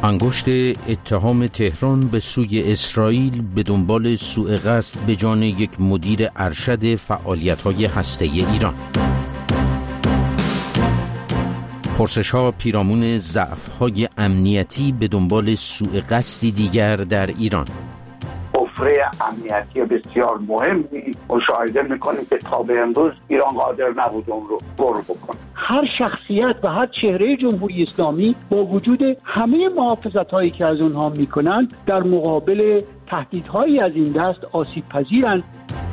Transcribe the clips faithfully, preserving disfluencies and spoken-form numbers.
انگشت اتهام تهران به سوی اسرائیل به دنبال سوء قصد به جان یک مدیر ارشد فعالیت‌های هسته‌ای ایران. پرسش‌ها پیرامون ضعف‌های امنیتی به دنبال سوء قصدی دیگر در ایران. حفره امنیتی بسیار مهمی مشاهده می‌کنیم که تا به امروز ایران قادر نبود اون رو پر بکنه. هر شخصیت و هر چهره جمهوری اسلامی با وجود همه محافظت‌هایی که از اونها می‌کنند در مقابل تهدیدهایی از این دست آسیب پذیرند.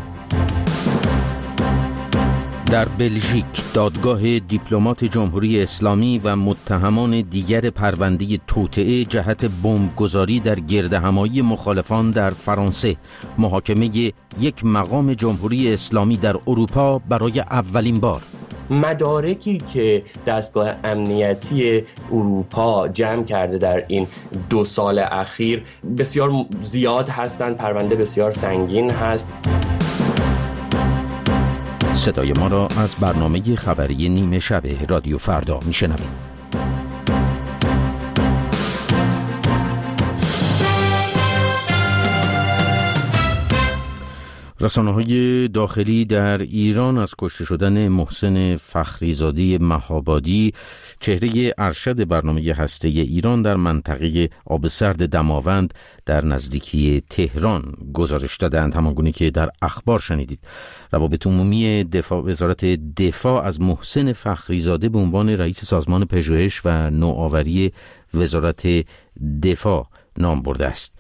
در بلژیک دادگاه دیپلمات جمهوری اسلامی و متهمان دیگر پرونده توطئه جهت بمبگذاری در گردهمایی مخالفان در فرانسه، محاکمه یک مقام جمهوری اسلامی در اروپا برای اولین بار. مدارکی که دستگاه امنیتی اروپا جمع کرده در این دو سال اخیر بسیار زیاد هستند، پرونده بسیار سنگین هست. صدای ما را از برنامه خبری نیمه شب رادیو فردا میشنوید. رسانه‌های داخلی در ایران از کشته شدن محسن فخریزاده مهابادی، چهره ارشد برنامه هسته‌ای ایران در منطقه آب سرد دماوند در نزدیکی تهران گزارش دادند، همانگونه که در اخبار شنیدید. روابط عمومی دفاع وزارت دفاع از محسن فخریزاده به عنوان رئیس سازمان پژوهش و نوآوری وزارت دفاع نام برده است.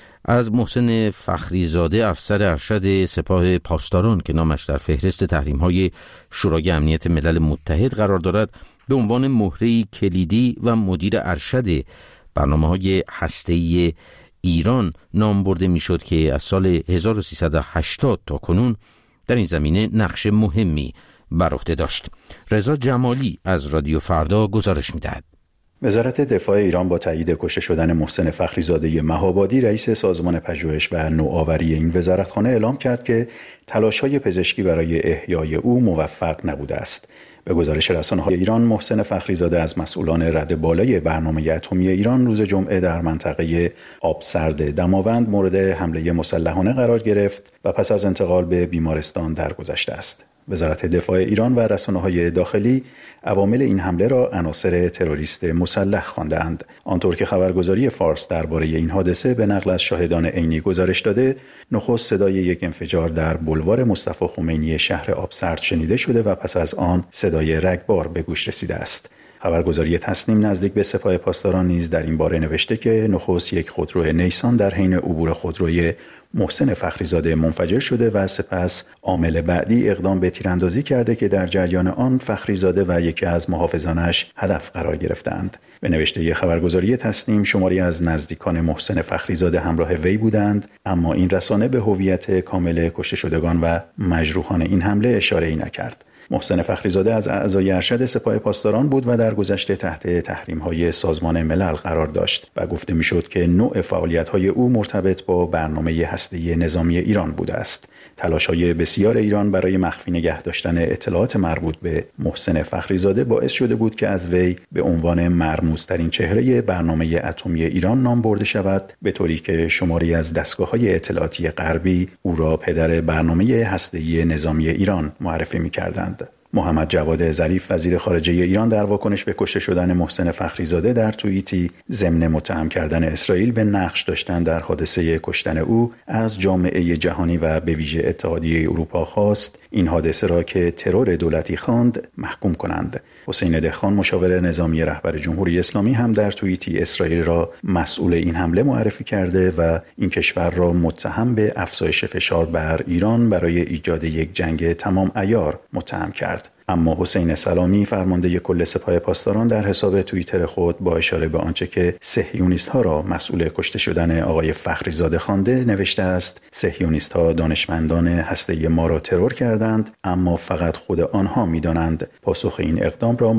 از محسن فخریزاده، افسر ارشد سپاه پاسداران که نامش در فهرست تحریم‌های شورای امنیت ملل متحد قرار دارد، به عنوان مهره‌ای کلیدی و مدیر ارشد برنامه‌های هسته‌ای ایران نام برده می‌شد که از سال هزار و سیصد و هشتاد تا کنون در این زمینه نقش مهمی بر عهده داشت. رضا جمالی از رادیو فردا گزارش می‌دهد. وزارت دفاع ایران با تایید کشته شدن محسن فخریزاده مهابادی، رئیس سازمان پژوهش و نوآوری این وزارتخانه، اعلام کرد که تلاش‌های پزشکی برای احیای او موفق نبوده است. به گزارش رسانه‌های ایران، محسن فخریزاده از مسئولان رده بالای برنامه اتمی ایران روز جمعه در منطقه آب سرد دماوند مورد حمله مسلحانه قرار گرفت و پس از انتقال به بیمارستان درگذشته است. وزارت دفاع ایران و رسانه‌های داخلی عوامل این حمله را عناصر تروریست مسلح خواندند. آنطور که خبرگزاری فارس درباره این حادثه به نقل از شاهدان عینی گزارش داده، نخست صدای یک انفجار در بلوار مصطفی خمینی شهر آبسرد شنیده شده و پس از آن صدای رگبار به گوش رسیده است. خبرگزاری تسنیم نزدیک به سپاه پاسداران نیز در این باره نوشته که نخست یک خودرو نیسان در حین عبور خودروی محسن فخریزاده منفجر شده و سپس عامل بعدی اقدام به تیراندازی کرده که در جریان آن فخریزاده و یکی از محافظانش هدف قرار گرفتند. به نوشته خبرگزاری تسنیم، شماری از نزدیکان محسن فخریزاده همراه وی بودند، اما این رسانه به هویت کامل کشته شدگان و مجروحان این حمله اشاره‌ای نکرد. محسن فخریزاده از اعضای ارشد سپاه پاسداران بود و در گذشته تحت تحریم‌های سازمان ملل قرار داشت و گفته می‌شد که نوع فعالیت‌های او مرتبط با برنامه هسته‌ای نظامی ایران بوده است. تلاش‌های بسیار ایران برای مخفی نگه داشتن اطلاعات مربوط به محسن فخریزاده باعث شده بود که از وی به عنوان مرموزترین چهره برنامه اتمی ایران نام برده شود، به طوری که شماری از دستگاه‌های اطلاعاتی غربی او را پدر برنامه هسته‌ای نظامی ایران معرفی می‌کردند. محمد جواد ظریف، وزیر خارجه ایران، در واکنش به کشته شدن محسن فخریزاده در توییتی ضمن متهم کردن اسرائیل به نقش داشتن در حادثه کشتن او از جامعه جهانی و به ویژه اتحادیه اروپا خواست این حادثه را که ترور دولتی خواند محکوم کنند. حسین دهخان، مشاور نظامی رهبر جمهوری اسلامی، هم در توییتی اسرائیل را مسئول این حمله معرفی کرده و این کشور را متهم به افزایش فشار بر ایران برای ایجاد یک جنگ تمام عیار متهم کرد. اما حسین سلامی، فرمانده کل سپاه پاسداران، در حساب توییتر خود با اشاره به آنچه که صهیونیست‌ها را مسئول کشته شدن آقای فخریزاده خوانده نوشته است: صهیونیست‌ها دانشمندان هسته‌ای ما را ترور کردند، اما فقط خود آنها می‌دانند پاسخ این اقدام را ما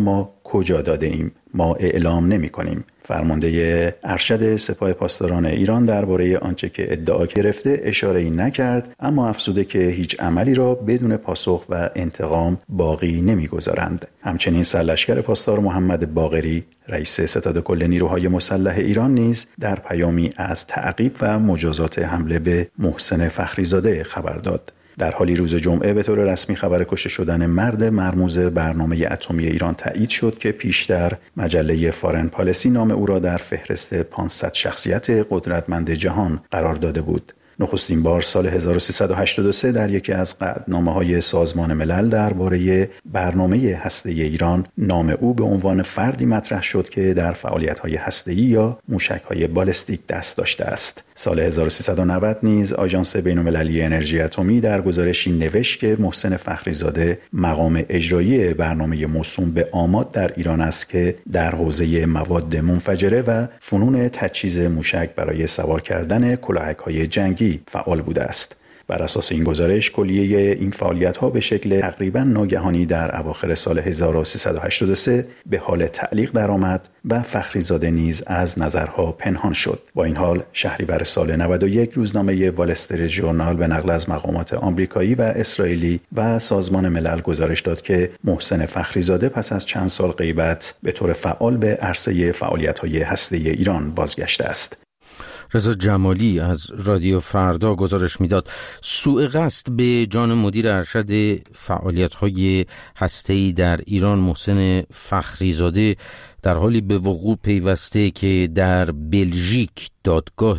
کجا داده ایم؟ ما اعلام نمی کنیم. فرمانده ارشد سپاه پاسداران ایران درباره آنچه که ادعا گرفته اشاره‌ای نکرد، اما افزوده که هیچ عملی را بدون پاسخ و انتقام باقی نمی‌گذارند. همچنین سرلشکر پاسدار محمد باقری رئیس ستاد کل نیروهای مسلح ایران نیز در پیامی از تعقیب و مجازات حمله به محسن فخریزاده خبر داد. در حالی روز جمعه به طور رسمی خبر کشته شدن مرد مرموز برنامه اتمی ایران تایید شد که پیشتر مجله فارن پالیسی نام او را در فهرست پانصد شخصیت قدرتمند جهان قرار داده بود. نخستین بار سال هزار و سیصد و هشتاد و سه در یکی از قطعنامه‌های سازمان ملل درباره برنامه هسته‌ای ایران نام او به عنوان فردی مطرح شد که در فعالیت‌های هسته‌ای یا موشک‌های بالستیک دست داشته است. سال هزار و سیصد و نود نیز آژانس بین‌المللی انرژی اتمی در گزارشی نوشت که محسن فخریزاده مقام اجرایی برنامه موسوم به آماد در ایران است که در حوزه مواد منفجره و فنون تجهیز موشک برای سوار کردن کلاهک‌های جنگی فعال بوده است. بر اساس این گزارش کلیه این فعالیت‌ها به شکل تقریباً ناگهانی در اواخر سال هزار و سیصد و هشتاد و سه به حال تعلیق درآمد و فخریزاده نیز از نظرها پنهان شد. با این حال شهریور سال نود و یک روزنامه وال استریت ژورنال به نقل از مقامات آمریکایی و اسرائیلی و سازمان ملل گزارش داد که محسن فخریزاده پس از چند سال غیبت به طور فعال به عرصه فعالیت‌های هسته‌ای ایران بازگشته است. رضا جمالی از رادیو فردا گزارش میداد سوء قصد به جان مدیر ارشد فعالیت‌های هسته‌ای در ایران محسن فخریزاده در حالی به وقوع پیوسته که در بلژیک دادگاه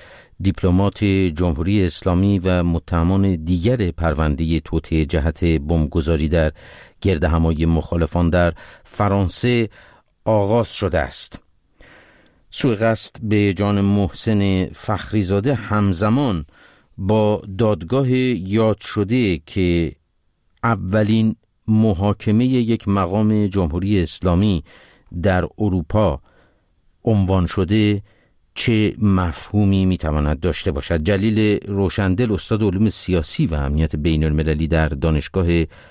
دیپلمات جمهوری اسلامی و متهمان دیگر پرونده توطئه جهت بمبگذاری در گردهمایی مخالفان در فرانسه آغاز شده است. سوء قصد به جان محسن فخریزاده همزمان با دادگاه یاد شده که اولین محاکمه یک مقام جمهوری اسلامی در اروپا عنوان شده چه مفهومی میتواند داشته باشد؟ جلیل روشندل استاد علوم سیاسی و امنیت بین المللی در دانشگاه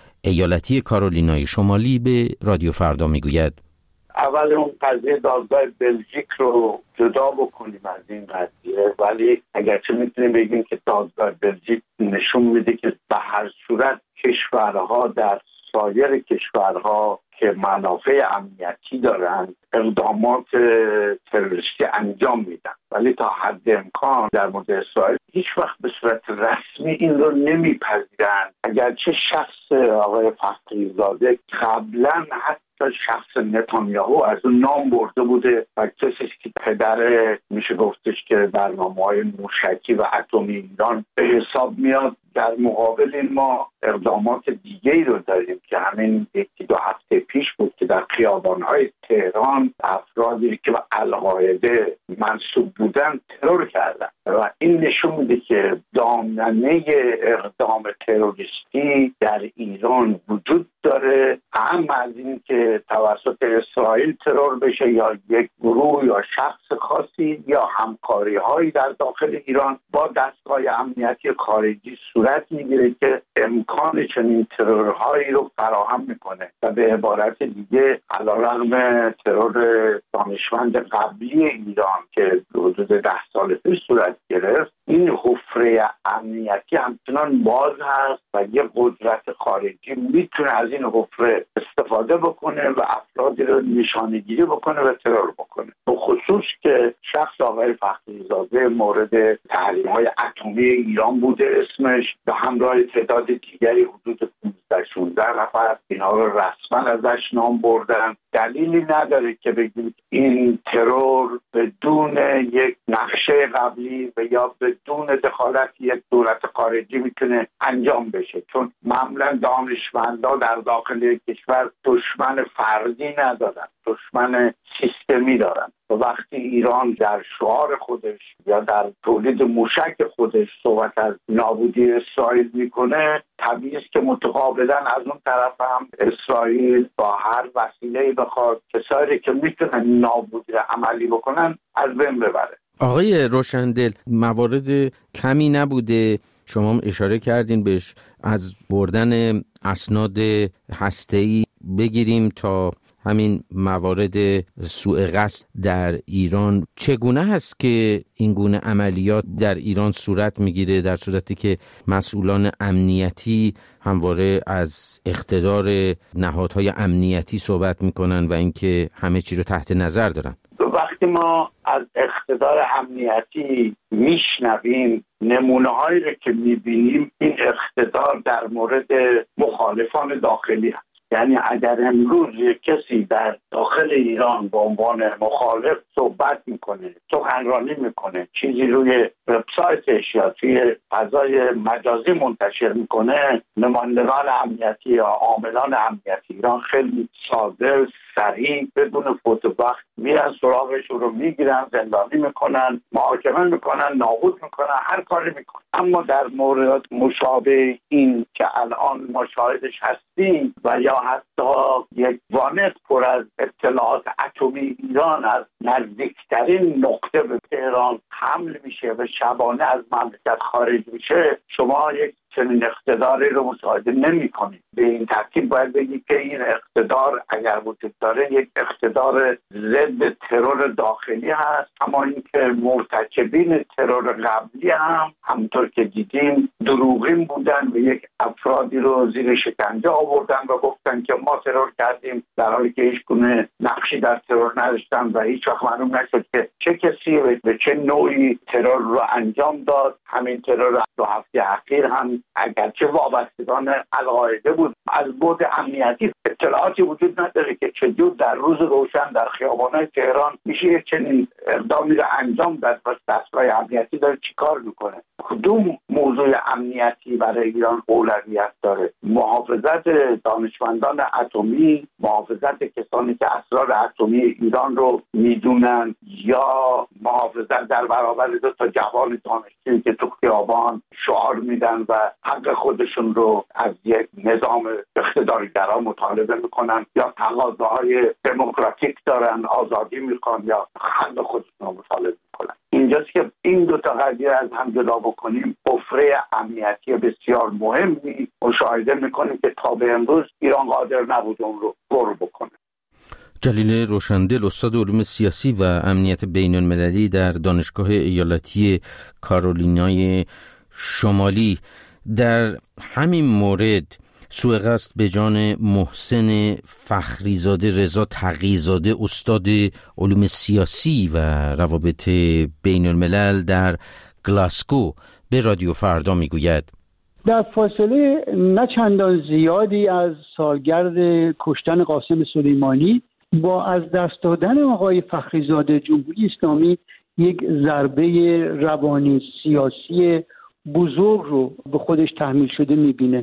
ایالتی کارولینای شمالی به رادیو فردا میگوید اول اون قضیه دادگاه بلژیک رو جدا بکنیم از این قضیه، ولی اگرچه میتونیم بگیم که دادگاه بلژیک نشون میده که به هر صورت کشورها در سایر کشورها که منافع امنیتی دارند اقدامات تروریستی انجام میدن، ولی تا حد امکان در مورد اسرائیل هیچ وقت به صورت رسمی این رو نمیپذیرند. اگرچه شخص آقای فخریزاده قبلا حتی شخص نتانیاهو از اون نام برده بوده و کسی که پدر میشه گفتش که برنامه‌های موشکی و اتمی ایران به حساب میاد. در مقابل ما اقدامات دیگه‌ای رو داریم که همین یکی دو هفته پیش بود که در خیابان‌های تهران افرادی که به القاعده منسوب بودن ترور کردن و این نشون میده که دامنه اقدام تروریستی در ایران وجود داره، هم از این که توسط اسرائیل ترور بشه یا یک گروه یا شخص خاصی یا همکاری‌هایی در داخل ایران با دستگاه امنیتی خارجی صورت میگیره که امکان چنین ترورهایی رو فراهم میکنه و به عبارت دیگه علیرغم ترور دانشمند قبلی ایران که حدود ده سال پیش صورت گرفت، این حفره امنیتی همچنان باز هست و یه قدرت خارجی میتونه از این حفره استفاده بکنه و افرادی رو نشانه‌گیری بکنه و ترور بکنه. به خصوص که شخص آقای فخریزاده مورد تحریم‌های اتمی ایران بوده اسمش به همراه تعداد دیگری حدود پانزده شانزده نفر اینا رو رسما ازش نام بردن. دلیلی نداره که بگیم این ترور بدون یک نقشه قبلی و یا بدون دخالت یک دولت خارجی میتونه انجام بشه، چون معمولا دانشمندا در داخل کشور دشمن فردی ندارن، دشمن سیستمی دارن و وقتی ایران در شعار خودش یا در تولید موشک خودش صحبت از نابودی اسرائیل میکنه، طبیعی است که متقابلا از اون طرف هم اسرائیل با هر وسیله‌ای بخواد کسایی که میتونن نابودی عملی بکنن از بین ببره. آقای روشندل، موارد کمی نبوده، شما هم اشاره کردین بهش، از بردن اسناد هسته‌ای بگیریم تا همین موارد سوء قصد در ایران چگونه هست که این گونه عملیات در ایران صورت میگیره در صورتی که مسئولان امنیتی همواره از اقتدار نهادهای امنیتی صحبت میکنن و اینکه همه چی رو تحت نظر دارن؟ وقتی ما از اقتدار امنیتی میشنویم نمونه هایی رو که میبینیم این اقتدار در مورد مخالفان داخلی هست. یعنی اگر امروز یک کسی در داخل ایران به عنوان مخالف صحبت میکنه، سخنرانی میکنه، چیزی روی وبسایتش یا توی فضای مجازی منتشر میکنه، نمایندگان امنیتی یا عاملان امنیتی ایران خیلی ساده، سریع، بدون فوت وقت میرن سراغش رو میگیرن، زندانی میکنن، محاکمه میکنن، نابود میکنن، هر کاری میکنن. اما در مورد مشابه این که الان ما شاهدش هستیم و یا حتی یک وانت پر از اطلاعات اتمی ایران از نزدیکترین نقطه به تهران حمل میشه و شبانه از مملکت خارج میشه، شما یک چنین اقتداری رو مشاهده نمی کنید. به این ترتیب باید بگید که این اقتدار اگر وجود داره یک اقتدار ضد ترور داخلی هست، اما اینکه مرتکبین ترور قبلی هم همونطور که دیدیم دروغین بودن و یک افرادی رو زیر شکنجه آوردن و گفتن که ما ترور کردیم، در حالی که هیچ گونه نقشی در ترور نداشتن و هیچ وقت معلوم نشد که چه کسی و به چه نوعی ترور رو انجام داد. همین ترور دو هفته اخیر هم اگرچه وابستگان القاعده بود، از بعد امنیتی اطلاعاتی وجود نداره که چجور در روز روشن در خیابان‌های تهران میشه چنین اقدامی رو انجام داد و دستگاه امنیتی داره چیکار میکنه. کدوم موضوع امنیتی برای ایران اولویت داره؟ محافظت دانشمندان اتمی، محافظت کسانی که اسرار اتمی ایران رو میدونن، یا محافظت در برابر دو تا جوان دانشجویی که تو خیابان شعار میدن و حق خودشون رو از یک نظام اقتدارگرا مطالبه میکنن، یا تقاضاهای دموکراتیک دارن، آزادی میخوان یا حق خودشون رو مطالبه میکنن. اینجاست که این دو تا قضیه از هم جدا بکنیم، حفره امنیتی بسیار مهمی مشاهده میکنیم که تا به امروز ایران قادر نبود اون رو پر بکنه. جلیل روشندل، استاد علوم سیاسی و امنیت بین المللی در دانشگاه ایالتی کارولینای شمالی، در همین مورد سوء قصد به جان محسن فخریزاده رضا تقی‌زاده، استاد علوم سیاسی و روابط بین الملل در گلاسکو، به رادیو فردا میگوید: در فاصله نه چندان زیادی از سالگرد کشتن قاسم سلیمانی با از دست دادن آقای فخریزاده، جمهوری اسلامی یک ضربه روانی سیاسی بزرگ رو به خودش تحمیل شده میبینه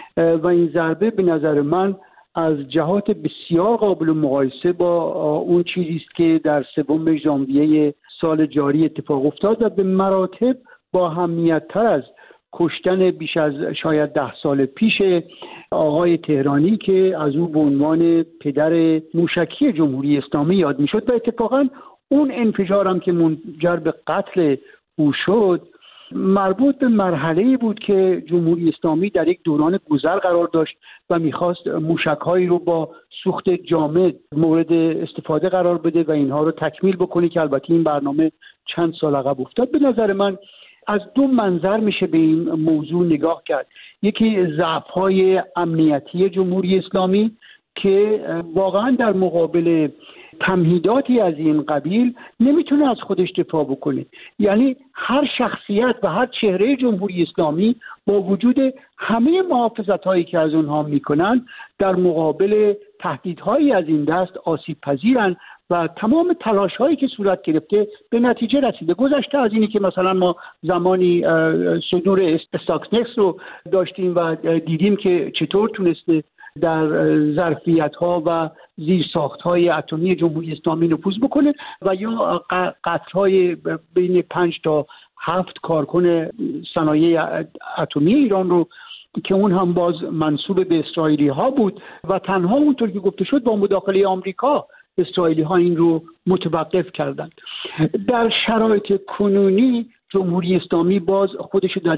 و این ضربه به نظر من از جهات بسیار قابل مقایسه با اون چیزی است که در سوم ژانویه سال جاری اتفاق افتاد و به مراتب با اهمیت‌تر از کشتن بیش از شاید ده سال پیش آقای تهرانی که از او به عنوان پدر موشکی جمهوری اسلامی یاد میشد و اتفاقا اون انفجار هم که منجر به قتل او شد مربوط به مرحله‌ای بود که جمهوری اسلامی در یک دوران گذر قرار داشت و میخواست موشک‌هایی رو با سوخت جامد مورد استفاده قرار بده و اینها رو تکمیل بکنه که البته این برنامه چند سال عقب افتاد. به نظر من از دو منظر میشه به این موضوع نگاه کرد. یکی ضعف‌های امنیتی جمهوری اسلامی که واقعا در مقابل تمهیداتی از این قبیل نمیتونه از خودش دفاع بکنه. یعنی هر شخصیت و هر چهره جمهوری اسلامی با وجود همه محافظت‌هایی که از اونها میکنن در مقابل تهدیدهایی از این دست آسیب پذیرن و تمام تلاش هایی که صورت گرفته به نتیجه رسیده. گذشته از اینی که مثلا ما زمانی صدور استاکسنکس رو داشتیم و دیدیم که چطور تونسته در ظرفیت ها و زیرساخت های اتمی جمهوری اسلامی نفوذ بکنه و یا قتل های بین پنج تا هفت کارکن صنایع اتمی ایران رو که اون هم باز منسوب به اسرائیلی ها بود و تنها اونطور که گفته شد با مداخله آمریکا اسرائیلی ها این رو متوقف کردند. در شرایط کنونی جمهوری اسلامی باز خودش در یک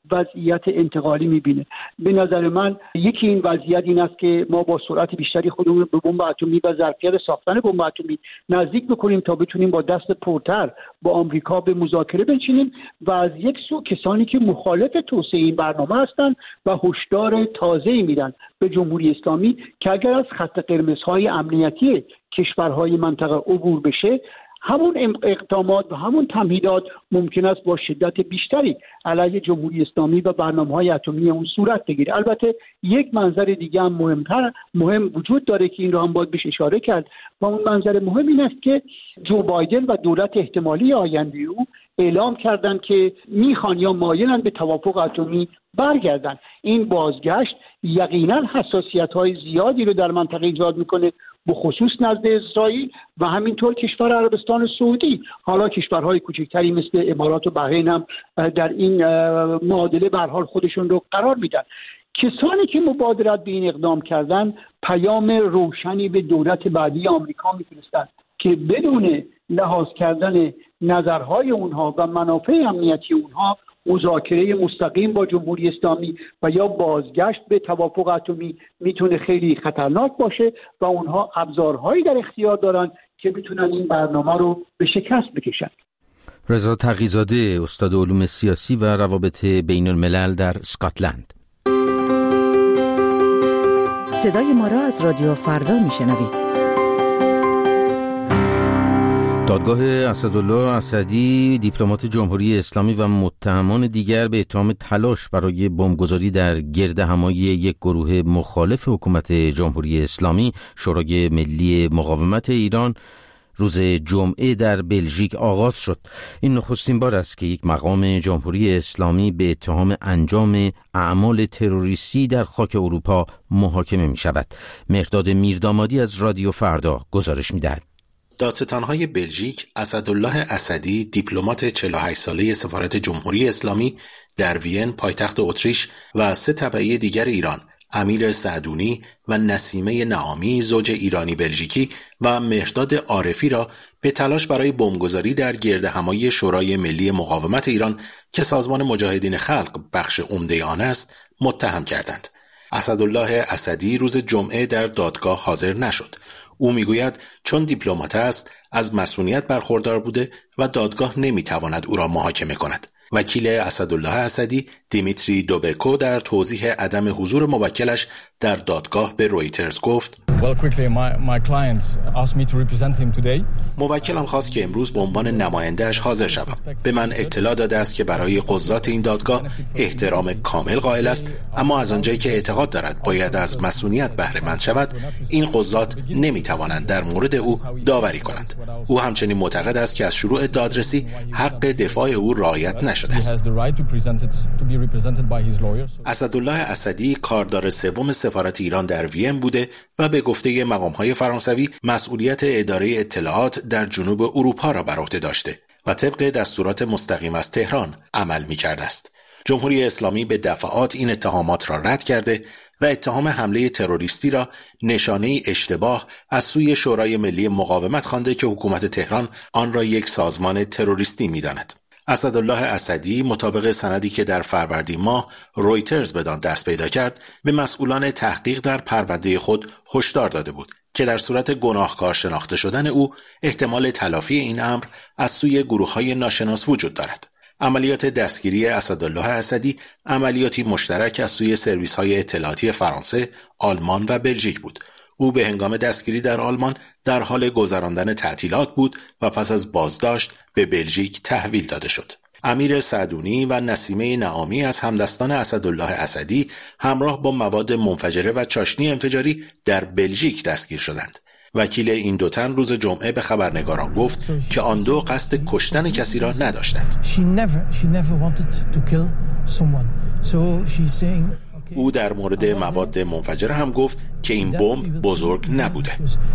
وضعیت انتقالی میبینه. به نظر من یکی این وضعیت این است که ما با سرعت بیشتری خودمون به بمب اتمی و ظرفیت ساختن بمب اتمی نزدیک بکنیم تا بتونیم با دست پرتر با آمریکا به مذاکره بنشینیم و از یک سو کسانی که مخالف توسعه این برنامه هستند و هشدار تازه‌ای میدن به جمهوری اسلامی که اگر از خط قرمزهای امنیتی کشورهای منطقه عبور بشه، همون اقدامات و همون تمهیدات ممکن است با شدت بیشتری علیه جمهوری اسلامی و برنامه‌های اتمی اون صورت بگیره. البته یک منظر دیگه هم مهمتر مهم وجود داره که این رو هم باید بهش اشاره کرد و اون منظر مهم این است که جو بایدن و دولت احتمالی آینده او اعلام کردن که میخوان یا مایلن به توافق اتمی برگردن. این بازگشت یقینا حساسیت‌های زیادی رو در منطقه ایجاد میکنه، به خصوص نزد اسرائیل و همینطور کشور عربستان سعودی. حالا کشورهای کوچکتری مثل امارات و بحرین هم در این معادله به هر حال خودشون رو قرار میدن. کسانی که مبادرت به این اقدام کردن پیام روشنی به دولت بعدی آمریکا میفرستند که بدون لحاظ کردن نظرهای اونها و منافع امنیتی اونها مذاکره مستقیم با جمهوری اسلامی و یا بازگشت به توافق اتمی میتونه خیلی خطرناک باشه و اونها ابزارهایی در اختیار دارن که میتونن این برنامه رو به شکست بکشن. رضا تقی‌زاده، استاد علوم سیاسی و روابط بین الملل در اسکاتلند. صدای ما را از رادیو فردا میشنوید. دادگاه اسدالله اسدی، دیپلمات جمهوری اسلامی و متهمان دیگر به اتهام تلاش برای بمبگذاری در گردهمایی یک گروه مخالف حکومت جمهوری اسلامی، شورای ملی مقاومت ایران، روز جمعه در بلژیک آغاز شد. این نخستین بار است که یک مقام جمهوری اسلامی به اتهام انجام اعمال تروریستی در خاک اروپا محاکمه می شود. مهرداد میردامادی از رادیو فردا گزارش می دهد. دادستان‌های بلژیک اسدالله اسدی، دیپلمات چهل و هشت ساله سفارت جمهوری اسلامی در وین پایتخت اتریش و سه تبعی دیگر ایران، امیر سعدونی و نسیمه نعامی زوج ایرانی بلژیکی و مهرداد عارفی را به تلاش برای بمبگذاری در گردهمایی شورای ملی مقاومت ایران که سازمان مجاهدین خلق بخش عمده آن است متهم کردند. اسدالله اسدی روز جمعه در دادگاه حاضر نشد. او میگوید چون دیپلمات است از مسئولیت برخوردار بوده و دادگاه نمیتواند او را محاکمه کند. وکیل اسدالله اسدی دیمیتری دوبکو در توضیح عدم حضور موکلش در دادگاه به رویترز گفت Well, quickly, my, my client asked me to represent him today. موکلم خواست که امروز به عنوان نماینده‌اش حاضر شوم. به من اطلاع داده است که برای قضات این دادگاه احترام کامل قائل است، اما از آنجایی که اعتقاد دارد باید از مسئولیت بهره مند شود، این قضات نمیتوانند در مورد او داوری کنند. او همچنین معتقد است که از شروع دادرسی حق دفاع او رعایت نشده است. اسدالله اسدی کاردار سوم سفارت ایران در وین بوده و به گفته مقام‌های فرانسوی مسئولیت اداره اطلاعات در جنوب اروپا را بر عهده داشته و طبق دستورات مستقیم از تهران عمل می‌کرده است. جمهوری اسلامی به دفعات این اتهامات را رد کرده و اتهام حمله تروریستی را نشانه اشتباه از سوی شورای ملی مقاومت خوانده که حکومت تهران آن را یک سازمان تروریستی می‌داند. اسدالله اسدی مطابق سندی که در فروردین ماه رویترز بدان دست پیدا کرد به مسئولان تحقیق در پرونده خود هشدار داده بود که در صورت گناهکار شناخته شدن او احتمال تلافی این امر از سوی گروه‌های ناشناس وجود دارد. عملیات دستگیری اسدالله اسدی عملیاتی مشترک از سوی سرویس‌های اطلاعاتی فرانسه، آلمان و بلژیک بود. او به هنگام دستگیری در آلمان در حال گذراندن تعطیلات بود و پس از بازداشت به بلژیک تحویل داده شد. امیر سعدونی و نسیمه نعامی از همدستان اسدالله اسدی همراه با مواد منفجره و چاشنی انفجاری در بلژیک دستگیر شدند. وکیل این دو تن روز جمعه به خبرنگاران گفت که آن دو قصد کشتن کسی را نداشتند. او در مورد مواد منفجره هم گفت که این بمب بزرگ نبوده.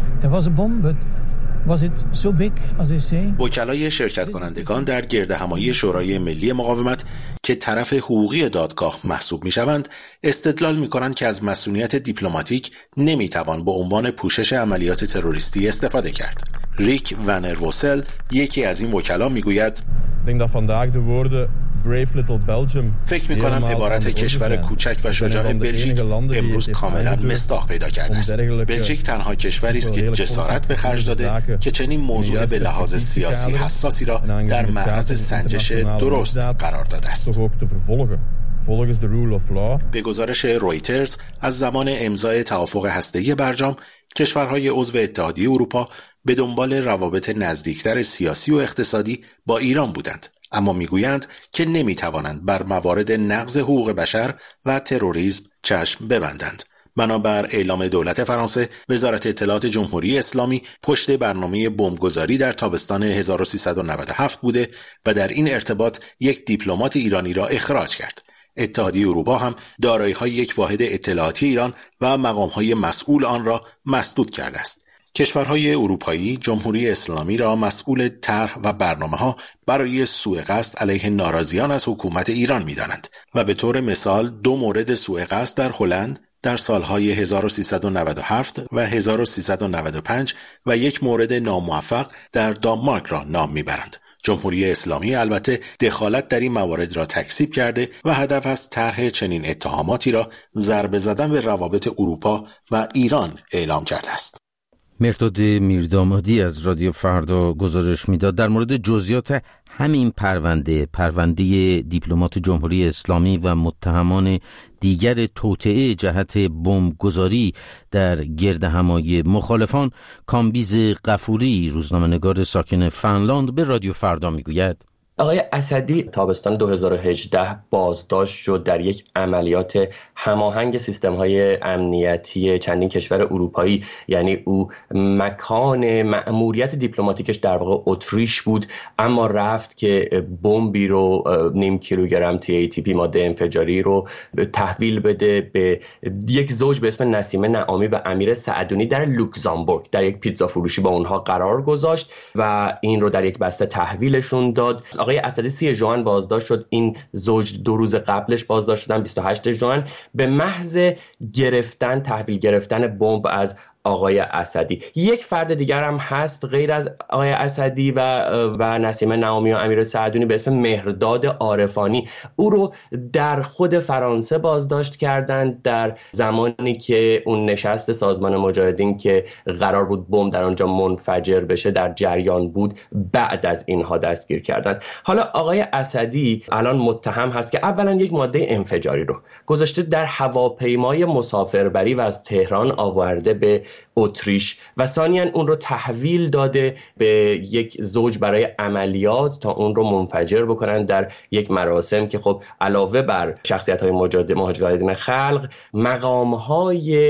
وکلای شرکت کنندگان در گردهمایی شورای ملی مقاومت که طرف حقوقی دادگاه محسوب می شوند استدلال می کنند که از مسئولیت دیپلماتیک نمی توان به عنوان پوشش عملیات تروریستی استفاده کرد. ریک ونروسل یکی از این وکلا می گوید فکر می‌کنم عبارت کشور کوچک و شجاع بلژیک امروز کاملا مصداق پیدا کرده است. بلژیک تنها کشوری است که جسارت به خرج داده که چنین موضوع به لحاظ سیاسی حساسی را در معرض سنجش درست قرار داده است. به گزارش رویترز از زمان امضای توافق هسته‌ای برجام، کشورهای عضو اتحادیه اروپا به دنبال روابط نزدیکتر سیاسی و اقتصادی با ایران بودند، اما میگویند که نمیتوانند بر موارد نقض حقوق بشر و تروریسم چشم ببندند. بنابر اعلام دولت فرانسه، وزارت اطلاعات جمهوری اسلامی پشت برنامه بمبگذاری در تابستان هزار و سیصد و نود و هفت بوده و در این ارتباط یک دیپلمات ایرانی را اخراج کرد. اتحادیه اروپا هم دارایی‌های یک واحد اطلاعاتی ایران و مقام‌های مسئول آن را مسدود کرده است. کشورهای اروپایی جمهوری اسلامی را مسئول طرح و برنامه‌ها برای سوء قصد علیه ناراضیان از حکومت ایران می‌دانند و به طور مثال دو مورد سوء قصد در هلند در سالهای هزار و سیصد و نود و هفت و هزار و سیصد و نود و پنج و یک مورد ناموفق در دانمارک را نام می‌برند. جمهوری اسلامی البته دخالت در این موارد را تکذیب کرده و هدف از طرح چنین اتهاماتی را ضربه زدن به روابط اروپا و ایران اعلام کرده است. مرداد میردامادی از رادیو فردا گزارش میداد در مورد جزئیات همین پرونده پرونده دیپلمات جمهوری اسلامی و متهمان دیگر توطئه جهت بمبگذاری در گردهمایی مخالفان. کامبیز غفوری، روزنامه‌نگار ساکن فنلاند، به رادیو فردا میگوید آقای اسدی تابستان دو هزار و هجده بازداشت شد در یک عملیات هماهنگ سیستم‌های امنیتی چندین کشور اروپایی، یعنی او مکان مأموریت دیپلماتیکش در واقع اتریش بود، اما رفت که بمبی رو نیم کیلوگرم تی ای تی پی ماده انفجاری رو تحویل بده به یک زوج به اسم نسیمه نعامی و امیر سعدونی در لوکزامبورگ. در یک پیتزا فروشی با اونها قرار گذاشت و این رو در یک بسته تحویلشون داد. آقای اسدی سی ژوئن بازداشت شد. این زوج دو روز قبلش بازداشت شدن، بیست و هشت ژوئن، به محض گرفتن تحویل گرفتن بمب از آقای اسدی. یک فرد دیگر هم هست غیر از آقای اسدی و و نسیمه نعامی و امیر سعدونی به اسم مهرداد عارفانی. او رو در خود فرانسه بازداشت کردند در زمانی که اون نشست سازمان مجاهدین که قرار بود بمب در آنجا منفجر بشه در جریان بود، بعد از اینها دستگیر کردند. حالا آقای اسدی الان متهم هست که اولا یک ماده انفجاری رو گذاشته در هواپیمای مسافربری و از تهران آورده به اتریش و ثانیاً اون رو تحویل داده به یک زوج برای عملیات تا اون رو منفجر بکنن در یک مراسم که خب علاوه بر شخصیت‌های مجاهدین خلق، مقام‌های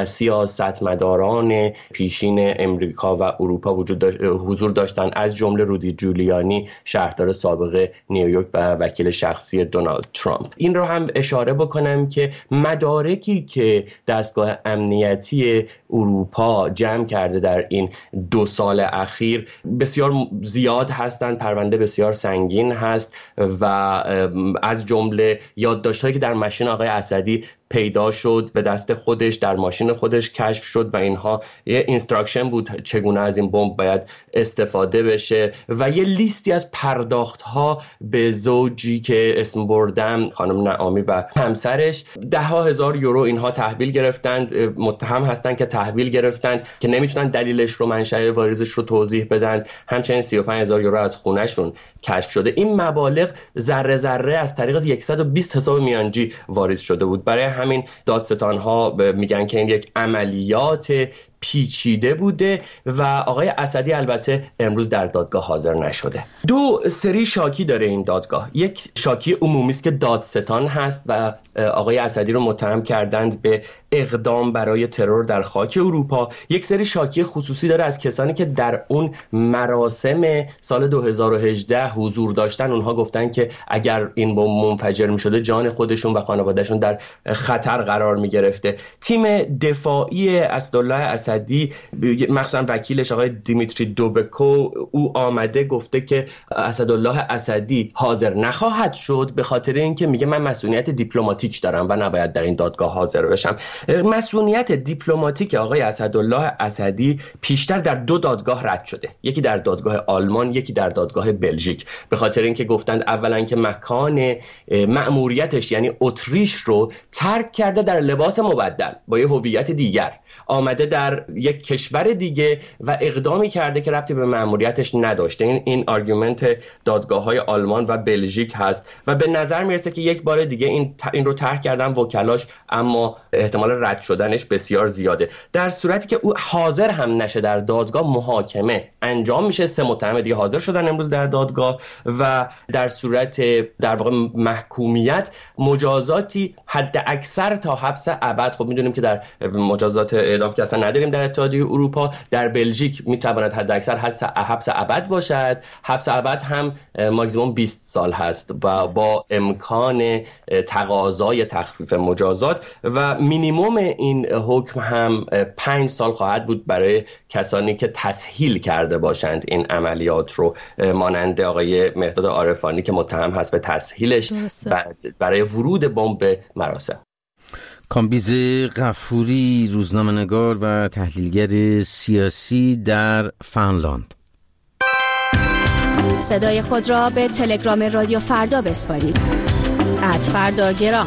سیاستمداران پیشین امریکا و اروپا وجود داشت، حضور داشتن، از جمله رودی جولیانی، شهردار سابق نیویورک و وکیل شخصی دونالد ترامپ. این رو هم اشاره بکنم که مدارکی که دستگاه امنیتی اروپا جمع کرده در این دو سال اخیر بسیار زیاد هستند، پرونده بسیار سنگین هست و از جمله یادداشت‌هایی که در ماشین آقای اسدی پیدا شد به دست خودش در ماشین خودش کشف شد و اینها یه اینستراکشن بود چگونه از این بمب باید استفاده بشه و یه لیستی از پرداخت‌ها به زوجی که اسم بردم، خانم نعامی و همسرش، ده ها هزار یورو اینها تحویل گرفتند. متهم هستند که تحویل گرفتند که نمیتونن دلیلش رو، منشأ واریزش رو توضیح بدن. همچنین سی و پنج هزار یورو از خونهشون کشف شده. این مبالغ ذره ذره از طریق صد و بیست حساب میانجی واریز شده بود. برای همین دادستان‌ها میگن که این یک عملیات پیچیده بوده و آقای اسدی البته امروز در دادگاه حاضر نشده. دو سری شاکی داره این دادگاه. یک شاکی عمومی است که دادستان هست و آقای اسدی رو متهم کردند به اقدام برای ترور در خاک اروپا. یک سری شاکی خصوصی داره از کسانی که در اون مراسم سال دو هزار و هجده حضور داشتن. اونها گفتن که اگر این بمب منفجر می‌شده جان خودشون و خانواده‌شون در خطر قرار می‌گرفته. تیم دفاعی اسدالله اسدی اسدی، مخصوصا وکیلش آقای دیمیتری دوبکو، او آمده گفته که اسدالله اسدی حاضر نخواهد شد به خاطر اینکه میگه من مسئولیت دیپلماتیک دارم و نباید در این دادگاه حاضر بشم. مسئولیت دیپلماتیک آقای اسدالله اسدی پیشتر در دو دادگاه رد شده، یکی در دادگاه آلمان، یکی در دادگاه بلژیک، به خاطر اینکه گفتند اولا که مکان مأموریتش یعنی اتریش رو ترک کرده در لباس مبدل با یه هویت دیگر، آمده در یک کشور دیگه و اقدامی کرده که ربطی به مأموریتش نداشته. این این آرگومنت دادگاه‌های آلمان و بلژیک هست و به نظر میرسه که یک بار دیگه این این رو طرح کردن وکلاش، اما احتمال رد شدنش بسیار زیاده. در صورتی که او حاضر هم نشه در دادگاه، محاکمه انجام میشه. سه متهم دیگه حاضر شدن امروز در دادگاه و در صورت در واقع محکومیت مجازاتی حد اکثر تا حبس ابد. خب میدونیم که در مجازات اعدام که اصلا نداریم در اتحادیه اروپا، در بلژیک میتواند حد اکثر حبس ابد باشد، حبس ابد هم ماکسیموم بیست سال هست و با امکان تقاضای تخفیف مجازات و مینیموم این حکم هم پنج سال خواهد بود برای کسانی که تسهیل کرده باشند این عملیات رو، مانند آقای مهداد عارفانی که متهم هست به تسهیلش برای ورود بمب به مراسم. کامبیز غفوری، روزنامه‌نگار و تحلیلگر سیاسی در فنلاند. صدای خود را به تلگرام رادیو فردا بسپارید. ات فردا گرام.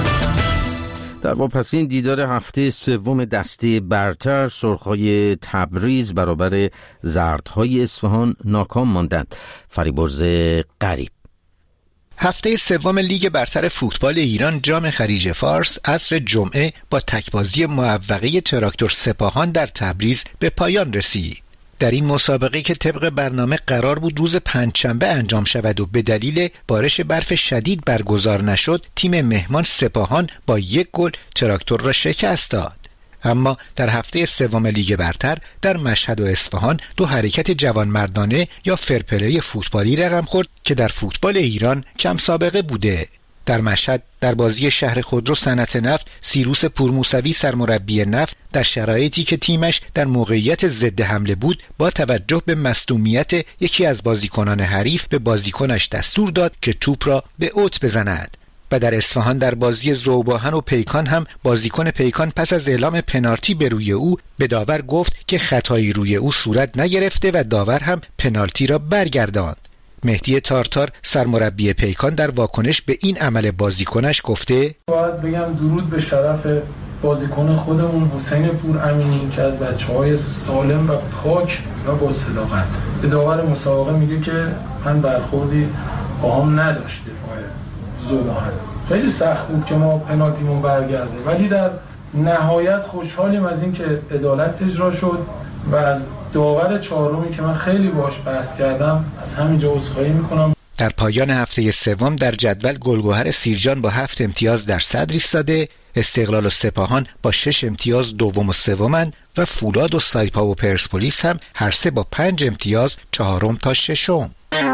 در واپسین دیدار هفته سوم دسته برتر، سرخ‌های تبریز برابر زردهای اصفهان ناکام ماندند. فریبرز غریب. هفته سوم لیگ برتر فوتبال ایران جام خلیج فارس عصر جمعه با تکبازی موفقه تراکتور سپاهان در تبریز به پایان رسید. در این مسابقه که طبق برنامه قرار بود روز پنجشنبه انجام شود و به دلیل بارش برف شدید برگزار نشد، تیم مهمان سپاهان با یک گل تراکتور را شکست داد. اما در هفته سوم لیگ برتر در مشهد و اصفهان دو حرکت جوانمردانه یا فرپلی فوتبالی رقم خورد که در فوتبال ایران کم سابقه بوده. در مشهد در بازی شهر خودرو صنعت نفت، سیروس پورموسوی سرمربی نفت در شرایطی که تیمش در موقعیت ضد حمله بود با توجه به مصدومیت یکی از بازیکنان حریف به بازیکنش دستور داد که توپ را به اوت بزند. و در اصفهان در بازی ذوباهن و پیکان هم بازیکن پیکان پس از اعلام پنالتی به روی او به داور گفت که خطایی روی او صورت نگرفته و داور هم پنالتی را برگرداند. مهدی تارتار سرمربی پیکان در واکنش به این عمل بازیکنش گفته: باید بگم درود به شرف بازیکن خودمون حسین پور امینی که از بچه‌های سالم و پاک و با صداقت به داور مسابقه میگه که من برخوردی با هم نداشت. دفاع زوباهن خیلی سخت بود که ما پنالتیمون برگرده، ولی در نهایت خوشحالیم از این که عدالت اجرا شد و از داور چهارمی که من خیلی باش بحث کردم از همینجا عذرخواهی میکنم. در پایان هفته سوم در جدول گلگهر سیرجان با هفت امتیاز در صدر ایستاده، استقلال و سپاهان با شش امتیاز دوم و سومند و فولاد و سایپا و پرسپولیس هم هر سه با پنج امتیاز چهارم تا ششم.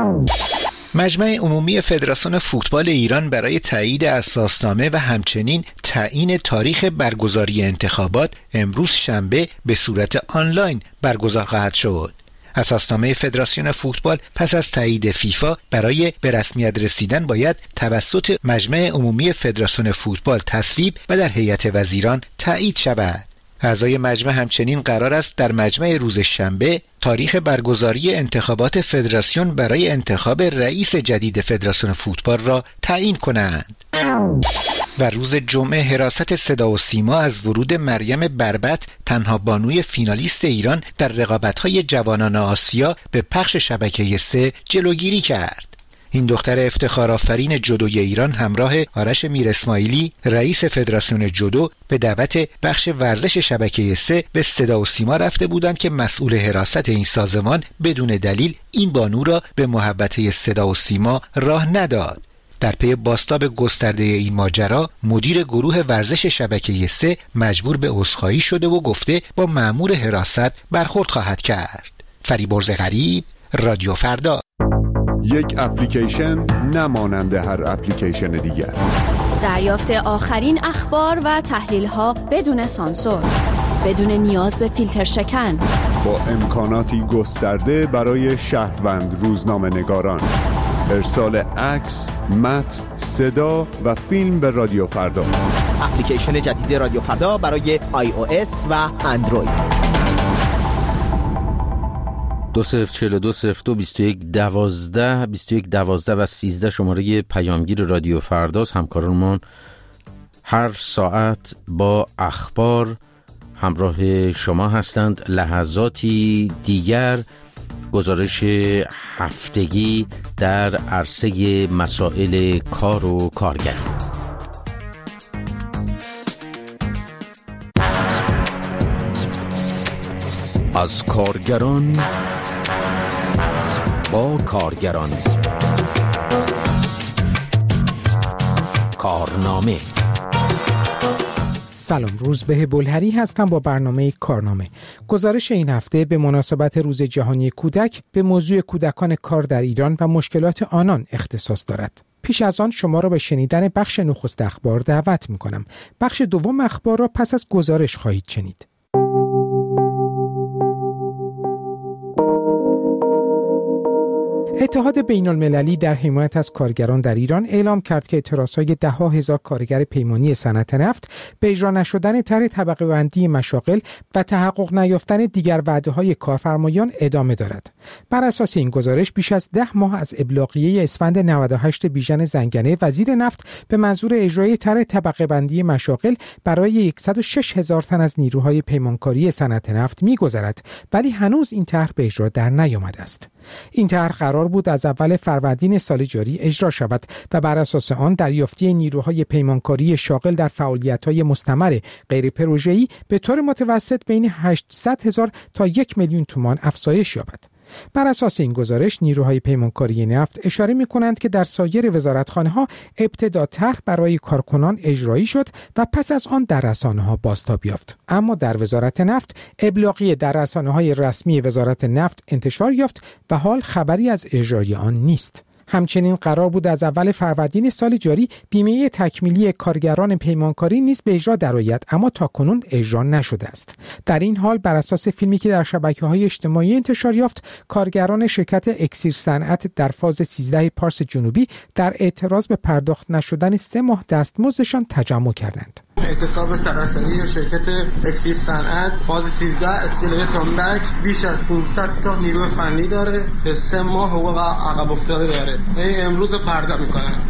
مجمع عمومی فدراسیون فوتبال ایران برای تایید اساسنامه و همچنین تعیین تاریخ برگزاری انتخابات امروز شنبه به صورت آنلاین برگزار خواهد شد. اساسنامه فدراسیون فوتبال پس از تایید فیفا برای به رسمیت رسیدن باید توسط مجمع عمومی فدراسیون فوتبال تصویب و در هیئت وزیران تایید شود. اعضای مجمع همچنین قرار است در مجمع روز شنبه تاریخ برگزاری انتخابات فدراسیون برای انتخاب رئیس جدید فدراسیون فوتبال را تعیین کنند. و روز جمعه حراست صدا و سیما از ورود مریم بربط، تنها بانوی فینالیست ایران در رقابت‌های جوانان آسیا، به پخش شبکه سه جلوگیری کرد. این دختر افتخارآفرین جودوی ایران همراه آرش میر اسماعیلی رئیس فدراسیون جودو به دعوت بخش ورزش شبکه سه به صدا و سیما رفته بودند که مسئول حراست این سازمان بدون دلیل این بانو را به محوطه صدا و سیما راه نداد. در پی بازتاب گسترده این ماجرا مدیر گروه ورزش شبکه سه مجبور به عذرخواهی شده و گفته با مأمور حراست برخورد خواهد کرد. فریبرز غریب، رادیو فردا. یک اپلیکیشن نمانند هر اپلیکیشن دیگر. دریافت آخرین اخبار و تحلیل‌ها بدون سانسور، بدون نیاز به فیلتر شکن، با امکاناتی گسترده برای شهروند روزنامه‌نگاران. ارسال عکس، متن، صدا و فیلم به رادیو فردا. اپلیکیشن جدید رادیو فردا برای آی او اس و اندروید. دو صفر چهل و دو صفر دو بیست و یک دوازده بیست و یک دوازده و سیزده شماره پیامگیر رادیو فرداست. همکارانمان هر ساعت با اخبار همراه شما هستند. لحظاتی دیگر گزارش هفتگی در عرصه مسائل کار و کارگری. از کارگران با کارگران، کارنامه. سلام، روزبه بلهری هستم با برنامه کارنامه. گزارش این هفته به مناسبت روز جهانی کودک به موضوع کودکان کار در ایران و مشکلات آنان اختصاص دارد. پیش از آن شما را به شنیدن بخش نخست اخبار دعوت می‌کنم. بخش دوم اخبار را پس از گزارش خواهید شنید. اتحاد بین المللی در حمایت از کارگران در ایران اعلام کرد که اعتراضهای ده ها هزار کارگر پیمانی صنعت نفت به اجرا نشدن طرح طبقه بندی مشاغل و تحقق نیافتن دیگر وعده‌های کارفرمایان ادامه دارد. بر اساس این گزارش بیش از ده ماه از ابلاغیه اسفند نود و هشت بیژن زنگنه وزیر نفت به منظور اجرای طرح طبقه بندی مشاغل برای صد و شش هزار تن از نیروهای پیمانکاری صنعت نفت می‌گذرد، ولی هنوز این طرح به اجرا در نیامده است. این طرح قرار بود از اول فروردین سال جاری اجرا شود و بر اساس آن دریافتی نیروهای پیمانکاری شاغل در فعالیت‌های مستمر غیر پروژه‌ای به طور متوسط بین هشتصد هزار تا یک میلیون تومان افزایش یابد. بر اساس این گزارش نیروهای پیمانکاری نفت اشاره می‌کنند که در سایر وزارتخانه‌ها ابتدا طرح برای کارکنان اجرایی شد و پس از آن در رسانه‌ها بازتاب یافت، اما در وزارت نفت ابلاغیه در رسانه‌های رسمی وزارت نفت انتشار یافت و حال خبری از اجرای آن نیست. همچنین قرار بود از اول فروردین سال جاری بیمه تکمیلی کارگران پیمانکاری نیز به اجرا درآید، اما تاکنون اجرا نشده است. در این حال بر اساس فیلمی که در شبکه‌های اجتماعی انتشار یافت، کارگران شرکت اکسیر صنعت در فاز سیزده پارس جنوبی در اعتراض به پرداخت نشدن سه ماه دستمزدشان تجمع کردند. اعتصاب سراسری شرکت اکسیر صنعت فاز سیزده اسکله تنبک بیش از پانصد تا نیروی فنی داره که سه ماه حقوق عقب افتاده داره. امروز فردا میکنن.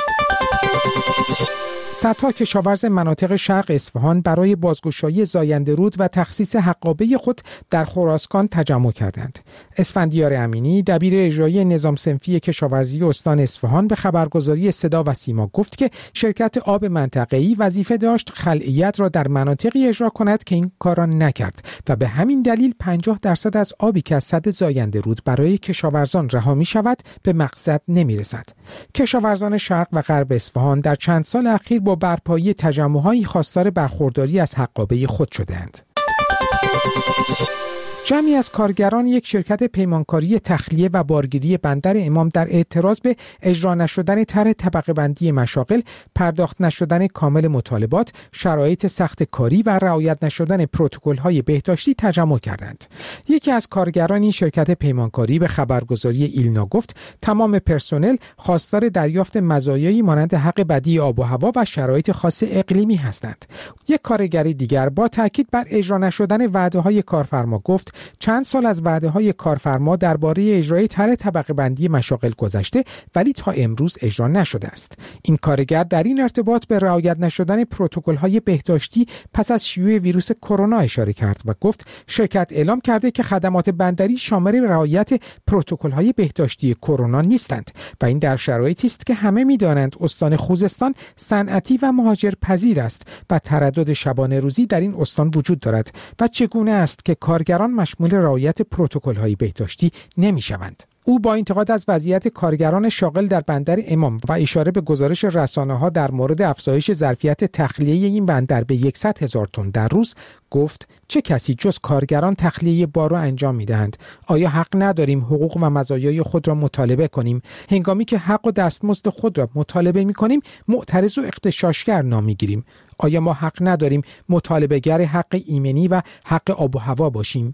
صدها کشاورز مناطق شرق اصفهان برای بازگشایی زاینده رود و تخصیص حقابه خود در خراسان تجمع کردند. اسفندیار امینی، دبیر اجرایی نظام صنفی کشاورزی استان اصفهان، به خبرگزاری صدا و سیما گفت که شرکت آب منطقه‌ای وظیفه داشت خلعیت را در مناطقی اجرا کند که این کار را نکرد و به همین دلیل پنجاه درصد از آبی که از سد زاینده رود برای کشاورزان رها می شود به مقصد نمی رسد. کشاورزان شرق و غرب اصفهان در چند سال اخیر با برپایی تجمع‌هایی خواستار برخورداری از حقابه خود شدند. جمعی از کارگران یک شرکت پیمانکاری تخلیه و بارگیری بندر امام در اعتراض به اجرا نشدن طرح طبقه بندی مشاغل، پرداخت نشدن کامل مطالبات، شرایط سخت کاری و رعایت نشدن پروتکل‌های بهداشتی تجمع کردند. یکی از کارگران این شرکت پیمانکاری به خبرگزاری ایلنا گفت تمام پرسنل خواستار دریافت مزایایی مانند حق بدی آب و هوا و شرایط خاص اقلیمی هستند. یک کارگر دیگر با تاکید بر اجرا نشدن وعده‌های کارفرما گفت چند سال از وعده‌های کارفرما درباره اجرای طرح طبقه بندی مشاغل گذشته، ولی تا امروز اجرا نشده است. این کارگر در این ارتباط به رعایت نشدن پروتکل‌های بهداشتی پس از شیوع ویروس کرونا اشاره کرد و گفت شرکت اعلام کرده که خدمات بندری شامل رعایت پروتکل‌های بهداشتی کرونا نیستند و این در شرایطی است که همه می‌دانند استان خوزستان صنعتی و مهاجرپذیر است و تردد شبانه روزی در این استان وجود دارد و چگونه است که کارگران مشمول رعایت پروتکل‌های بهداشتی نمی‌شوند. او با انتقاد از وضعیت کارگران شاغل در بندر امام و اشاره به گزارش رسانه‌ها در مورد افزایش ظرفیت تخلیه این بندر به صد هزار تن در روز گفت چه کسی جز کارگران تخلیه بار را انجام می‌دهند؟ آیا حق نداریم حقوق و مزایای خود را مطالبه کنیم؟ هنگامی که حق و دستمزد خود را مطالبه می‌کنیم معترض و اغتشاشگر نام می‌گیریم. آیا ما حق نداریم مطالبه‌گر حق ایمنی و حق آب و هوا باشیم؟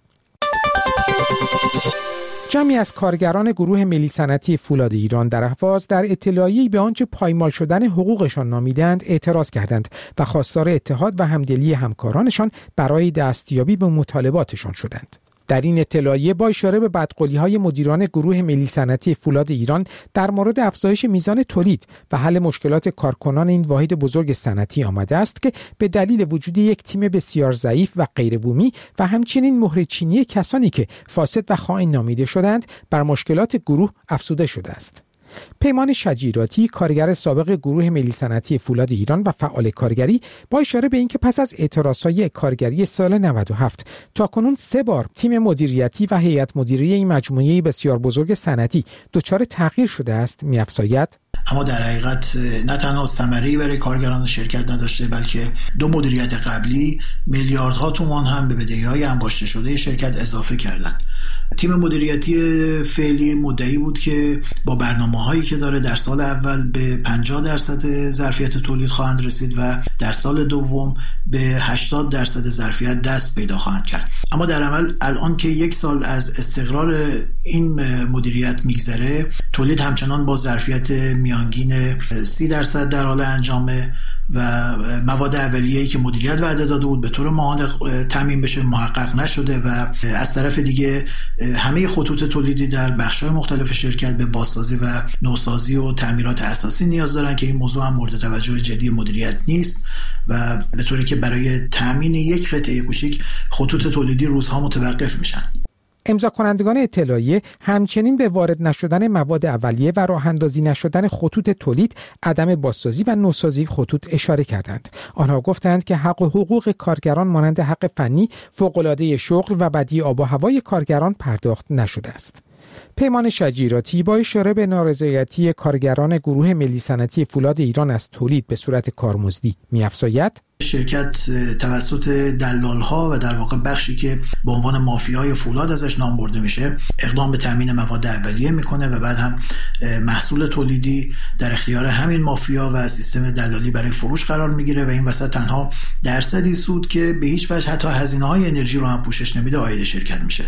جمعی از کارگران گروه ملی صنعتی فولاد ایران در اهواز در اطلاعیه‌ای به آنچه پایمال شدن حقوقشان نامیدند اعتراض کردند و خواستار اتحاد و همدلی همکارانشان برای دستیابی به مطالباتشان شدند. در این اطلاعیه با اشاره به بدقولی‌های مدیران گروه ملی صنعتی فولاد ایران در مورد افزایش میزان تولید و حل مشکلات کارکنان این واحد بزرگ صنعتی آمده است که به دلیل وجود یک تیم بسیار ضعیف و غیر بومی و همچنین مهر چینی کسانی که فاسد و خائن نامیده شدند بر مشکلات گروه افزوده شده است. پیمان شجیراتی، کارگر سابق گروه ملی صنعتی فولاد ایران و فعال کارگری، با اشاره به اینکه پس از اعتراضهای کارگری سال نود و هفت تاکنون سه بار تیم مدیریتی و هیئت مدیره این مجموعه بسیار بزرگ صنعتی دچار تغییر شده است، می‌افزاید: اما در حقیقت نه تنها ثمره‌ای برای کارگران شرکت نداشته، بلکه دو مدیریت قبلی میلیاردها تومان هم به بدهی‌های انباشته شده شرکت اضافه کردند. تیم مدیریتی فعلی مدعی بود که با برنامه‌هایی که داره در سال اول به پنجاه درصد ظرفیت تولید خواهند رسید و در سال دوم به هشتاد درصد ظرفیت دست پیدا خواهند کرد. اما در عمل الان که یک سال از استقرار این مدیریت میگذره، تولید همچنان با ظرفیت میانگین سی درصد در حال انجامه و مواد اولیه‌ای که مدیریت وعده داده بود به طور ماهانه تامین بشه محقق نشده و از طرف دیگه همه خطوط تولیدی در بخش‌های مختلف شرکت به بازسازی و نوسازی و تعمیرات اساسی نیاز دارن که این موضوع هم مورد توجه جدی مدیریت نیست و به طوری که برای تامین یک قطعه کوچیک خطوط تولیدی روزها متوقف میشن. امضا کنندگان اطلاعیه همچنین به وارد نشدن مواد اولیه و راه اندازی نشدن خطوط تولید، عدم بازسازی و نوسازی خطوط اشاره کردند. آنها گفتند که حق و حقوق کارگران مانند حق فنی، فوق‌العاده شغل و بدی آب و هوای کارگران پرداخت نشده است. پیمان شجیراتی با اشاره به نارضایتی کارگران گروه ملی صنعتی فولاد ایران از تولید به صورت کارمزدی می‌افزاید: شرکت توسط دلال‌ها و در واقع بخشی که به عنوان مافیای فولاد ازش نام برده میشه اقدام به تامین مواد اولیه میکنه و بعد هم محصول تولیدی در اختیار همین مافیا و سیستم دلالی برای فروش قرار میگیره و این وسط تنها درصدی سود که به هیچ وجه حتی هزینه‌های انرژی رو هم پوشش نمیده عاید شرکت میشه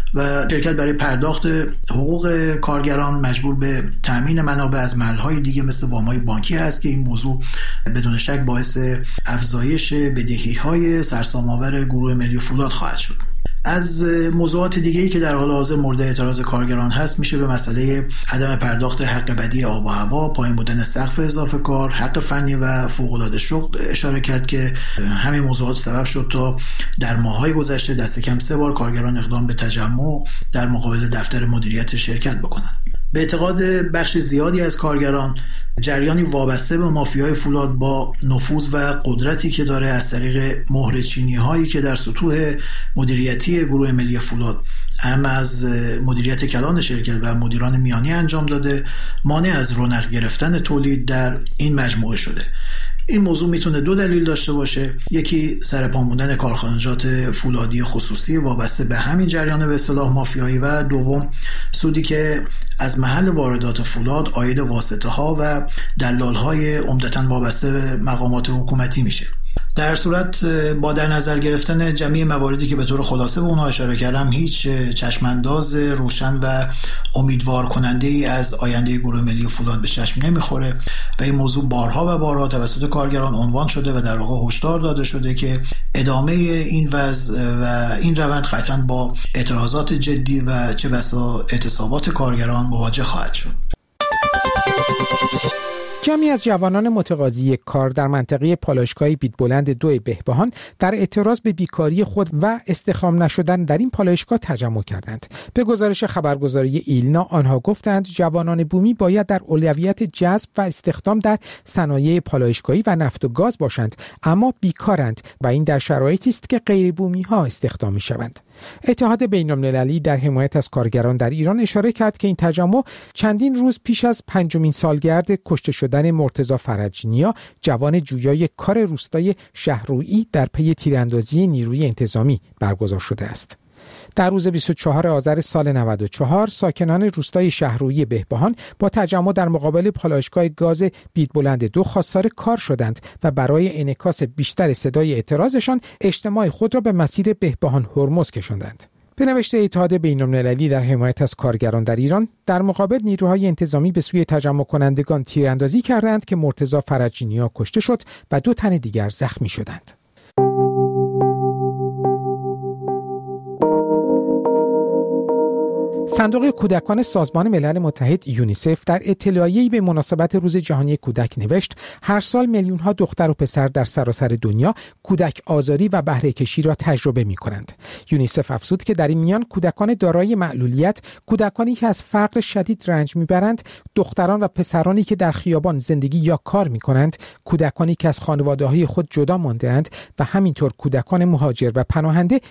و شرکت برای پرداخت حقوق کارگران مجبور به تامین منابع از محل‌های دیگه مثل وام‌های بانکی هست که این موضوع بدون شک باعث افزایش بدهی‌های سرسام‌آور گروه ملی فولاد خواهد شد. از موضوعات دیگه‌ای که در حال حاضر مورد اعتراض کارگران هست میشه به مسئله عدم پرداخت حق بدی آب و هوا، پایین بودن سقف اضافه کار، حق فنی و فوق‌العاده شغل اشاره کرد که همین موضوعات سبب شد تا در ماه‌های گذشته دست کم سه بار کارگران اقدام به تجمع در مقابل دفتر مدیریت شرکت بکنند. به اعتقاد بخش زیادی از کارگران، جریانی وابسته به مافیای فولاد با نفوذ و قدرتی که داره از طریق مهر چینی هایی که در سطوح مدیریتی گروه ملی فولاد هم از مدیریت کلان شرکت و مدیران میانی انجام داده، مانع از رونق گرفتن تولید در این مجموعه شده. این موضوع میتونه دو دلیل داشته باشه: یکی سرپا موندن کارخانجات فولادی خصوصی وابسته به همین جریان به اصطلاح مافیایی و دوم سودی که از محل واردات فولاد عاید واسطه ها و دلال های عمدتاً وابسته به مقامات حکومتی میشه. در صورت با در نظر گرفتن جمعی مواردی که به طور خلاصه به اونها اشاره کردم، هیچ چشمانداز روشن و امیدوار کننده ای از آینده گروه ملی فولاد به چشم نمیخوره و این موضوع بارها و بارها توسط کارگران عنوان شده و در واقع هشدار داده شده که ادامه این وضع و این روند قطعاً با اعتراضات جدی و چه بسا اعتصابات کارگران مواجه خواهد شد. جمعی از جوانان متقاضی کار در منطقه پالایشگاه بیدبلند دو بهبهان در اعتراض به بیکاری خود و استخدام نشدن در این پالایشگاه تجمع کردند. به گزارش خبرگزاری ایلنا آنها گفتند جوانان بومی باید در اولویت جذب و استخدام در صنایع پالایشگاهی و نفت و گاز باشند، اما بیکارند و این در شرایطی است که غیر بومی ها استخدام می شوند. اتحاد بین‌المللی در حمایت از کارگران در ایران اشاره کرد که این تجمع چندین روز پیش از پنجمین سالگرد کشته شدن مرتضی فرجی نیا، جوان جویای کار روستای شهرویی در پی تیراندازی نیروی انتظامی برگزار شده است. در روز بیست و چهارم آذر سال نود و چهار ساکنان روستای شهرویی بهبهان با تجمع در مقابل پالایشگاه گاز بیدبلند دو خواستار کار شدند و برای انعکاس بیشتر صدای اعتراضشان اجتماع خود را به مسیر بهبهان هرمز کشاندند. به نوشته اتحاد بین‌المللی در حمایت از کارگران در ایران، در مقابل نیروهای انتظامی به سوی تجمع کنندگان تیراندازی کردند که مرتضی فرجی نیا کشته شد و دو تن دیگر زخمی شدند. صندوق کودکان سازمان ملل متحد یونیسف در اطلاعیه‌ای به مناسبت روز جهانی کودک نوشت هر سال میلیون‌ها دختر و پسر در سراسر دنیا کودک آزاری و بهره کشی را تجربه می‌کنند. یونیسف افزود که در این میان کودکان دارای معلولیت، کودکانی که از فقر شدید رنج می‌برند، دختران و پسرانی که در خیابان زندگی یا کار می‌کنند، کودکانی که از خانواده‌های خود جدا مانده‌اند و همینطور کودکان مهاجر و پناهنده